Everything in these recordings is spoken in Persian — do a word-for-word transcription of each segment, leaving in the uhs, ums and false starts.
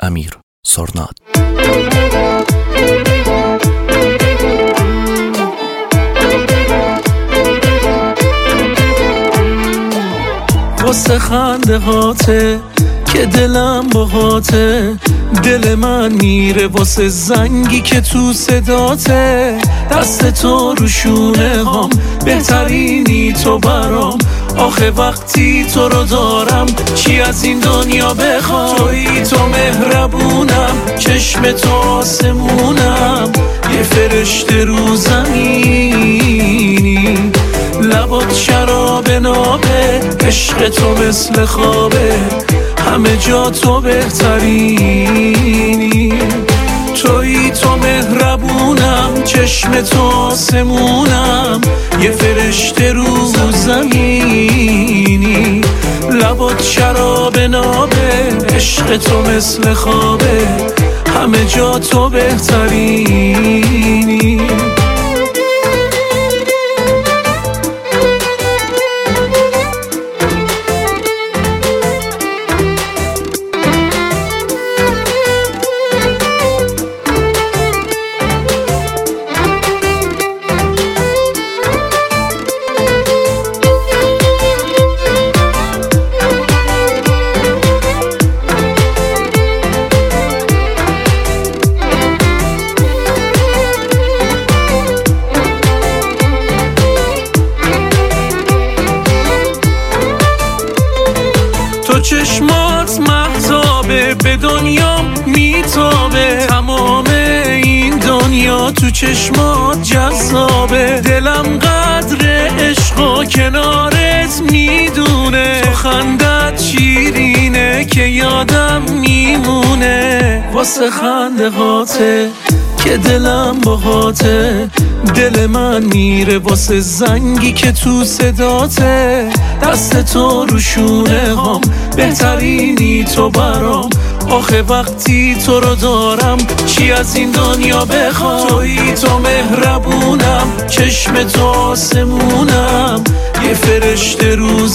امیر سرناد. واسه خنده هاته که دلم باهاته، دل من میره واسه زنگی که تو صداته. دست تو رو شونه هم بهترینی تو برام، آخه وقتی تو رو دارم چی از این دنیا بخوام. تویی تو مهربونم، چشم تو آسمونم، یه فرشته رو زمینی. لبات شراب نابه، عشق تو مثل خوابه، همه جا تو بهترینی. تویی تو مهربونم، چشم تو آسمونم، یه فرشته رو زمینی. لبات شراب نابه، عشق تو مثل خوابه، همه جا تو بهترینی. تو چشمات مهتابه، به دنیام میتابه، تمام این دنیا تو چشمات جذابه. دلم قدر عشقا کنارت میدونه، تو خندت شیرینه که یادم میمونه. واسه خنده هاته که دلم باهاته، دل من میره واسه زنگی که تو صداته. دست تو رو شونه هم بهترینی تو برام، آخه وقتی تو رو دارم چی از این دنیا بخوام. تویی تو مهربونم، چشم تو آسمونم، یه فرشته رو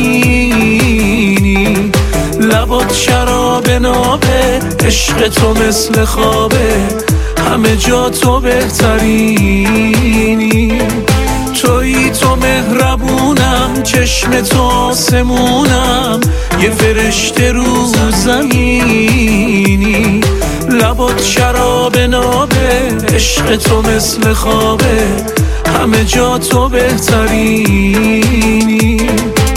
زمینی. لبات شراب نابه، عشق تو مثل خوابه، همه جا تو بهترینی. تویی تو مهربونم، چشم تو آسمونم، یه فرشته رو زمینی. لبات شراب نابه، عشق تو مثل خوابه، همه جا تو بهترینی.